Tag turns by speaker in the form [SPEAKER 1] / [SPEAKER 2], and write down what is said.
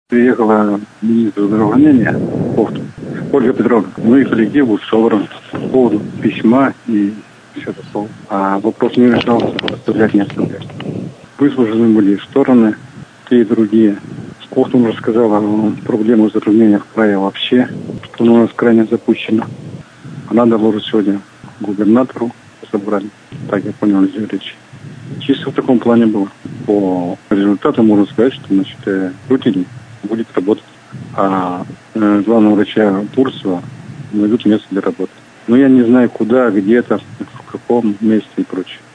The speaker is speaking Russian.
[SPEAKER 1] Приехала министр здравоохранения Ольга Петровна. Мы коллектив был собран по поводу письма и все такое. А вопрос не решался, оставлять, не оставлять. Выслушаны были стороны, те и другие. Охтун рассказала о проблемах затруднения в крае вообще, что у нас крайне запущено. Она доложит сегодня губернатору собрания. Так я понял из ее речи. Чисто в таком плане было. По результату можно сказать, что Рутин будет работать. А главного врача Турцева найдут место для работы. Но я не знаю, куда, где-то, в каком месте и прочее.